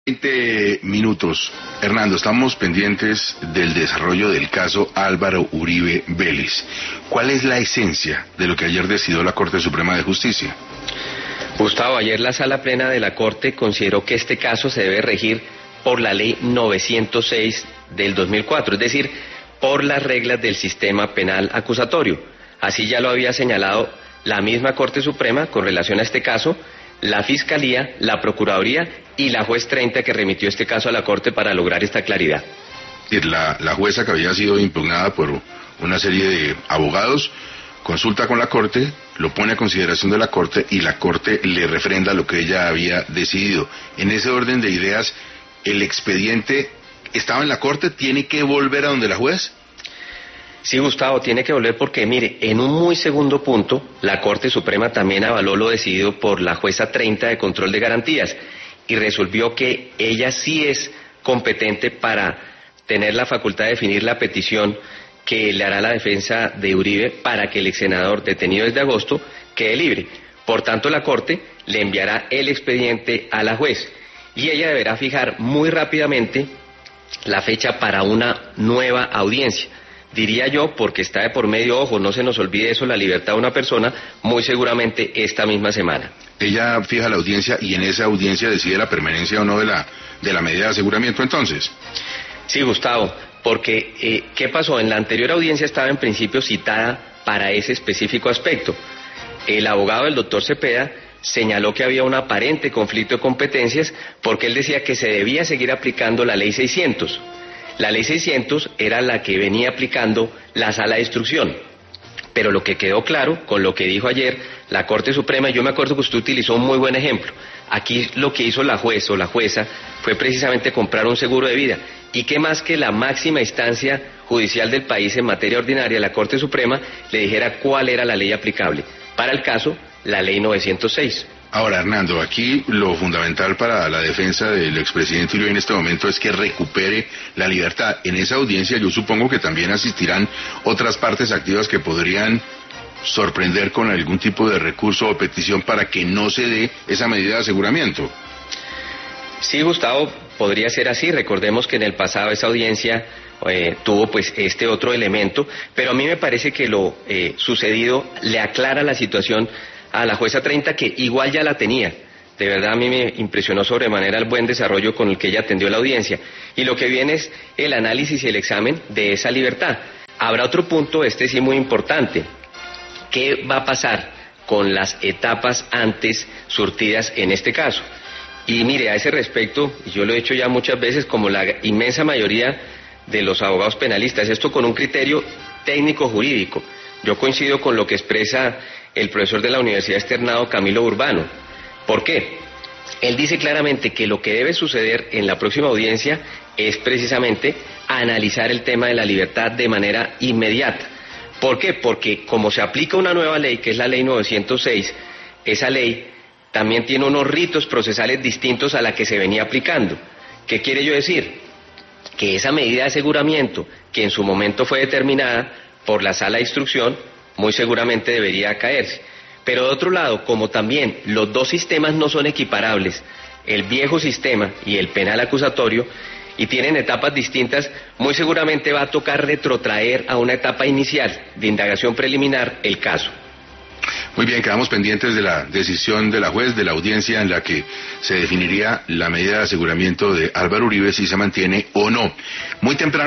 20 minutos. Hernando, estamos pendientes del desarrollo del caso Álvaro Uribe Vélez. ¿Cuál es la esencia de lo que ayer decidió la Corte Suprema de Justicia? Gustavo, ayer la Sala Plena de la Corte consideró que este caso se debe regir por la Ley 906 del 2004, es decir, por las reglas del sistema penal acusatorio. Así ya lo había señalado la misma Corte Suprema con relación a este caso, la Fiscalía, la Procuraduría y la juez 30 que remitió este caso a la Corte para lograr esta claridad. La jueza que había sido impugnada por una serie de abogados consulta con la Corte, lo pone a consideración de la Corte y la Corte le refrenda lo que ella había decidido. En ese orden de ideas, ¿el expediente estaba en la Corte? ¿Tiene que volver a donde la juez? Sí, Gustavo, tiene que volver porque, mire, en un muy segundo punto, la Corte Suprema también avaló lo decidido por la jueza 30 de control de garantías y resolvió que ella sí es competente para tener la facultad de definir la petición que le hará la defensa de Uribe para que el ex senador detenido desde agosto quede libre. Por tanto, la Corte le enviará el expediente a la juez y ella deberá fijar muy rápidamente la fecha para una nueva audiencia. Diría yo, porque está de por medio, ojo, no se nos olvide eso, la libertad de una persona, muy seguramente esta misma semana. Ella fija la audiencia y en esa audiencia decide la permanencia o no de la medida de aseguramiento, entonces. Sí, Gustavo, porque ¿qué pasó? En la anterior audiencia estaba en principio citada para ese específico aspecto. El abogado del doctor Cepeda señaló que había un aparente conflicto de competencias porque él decía que se debía seguir aplicando la ley 600. La ley 600 era la que venía aplicando la Sala de Instrucción, pero lo que quedó claro con lo que dijo ayer la Corte Suprema, y yo me acuerdo que usted utilizó un muy buen ejemplo, aquí lo que hizo la juez o la jueza fue precisamente comprar un seguro de vida, y qué más que la máxima instancia judicial del país en materia ordinaria, la Corte Suprema, le dijera cuál era la ley aplicable, para el caso, la ley 906. Ahora, Hernando, aquí lo fundamental para la defensa del expresidente Uribe en este momento es que recupere la libertad. En esa audiencia yo supongo que también asistirán otras partes activas que podrían sorprender con algún tipo de recurso o petición para que no se dé esa medida de aseguramiento. Sí, Gustavo, podría ser así. Recordemos que en el pasado esa audiencia tuvo pues este otro elemento, pero a mí me parece que lo sucedido le aclara la situación a la jueza 30, que igual ya la tenía. De verdad a mí me impresionó sobremanera el buen desarrollo con el que ella atendió la audiencia. Y lo que viene es el análisis y el examen de esa libertad. Habrá otro punto, este sí muy importante. ¿Qué va a pasar con las etapas antes surtidas en este caso? Y mire, a ese respecto, yo lo he hecho ya muchas veces, como la inmensa mayoría de los abogados penalistas, esto con un criterio técnico-jurídico. Yo coincido con lo que expresa el profesor de la Universidad Externado, Camilo Urbano. ¿Por qué? Él dice claramente que lo que debe suceder en la próxima audiencia es precisamente analizar el tema de la libertad de manera inmediata. ¿Por qué? Porque como se aplica una nueva ley, que es la ley 906, esa ley también tiene unos ritos procesales distintos a la que se venía aplicando. ¿Qué quiere yo decir? Que esa medida de aseguramiento, que en su momento fue determinada por la Sala de Instrucción, muy seguramente debería caerse. Pero de otro lado, como también los dos sistemas no son equiparables, el viejo sistema y el penal acusatorio, y tienen etapas distintas, muy seguramente va a tocar retrotraer a una etapa inicial de indagación preliminar el caso. Muy bien, quedamos pendientes de la decisión de la juez, de la audiencia en la que se definiría la medida de aseguramiento de Álvaro Uribe, si se mantiene o no. Muy temprano.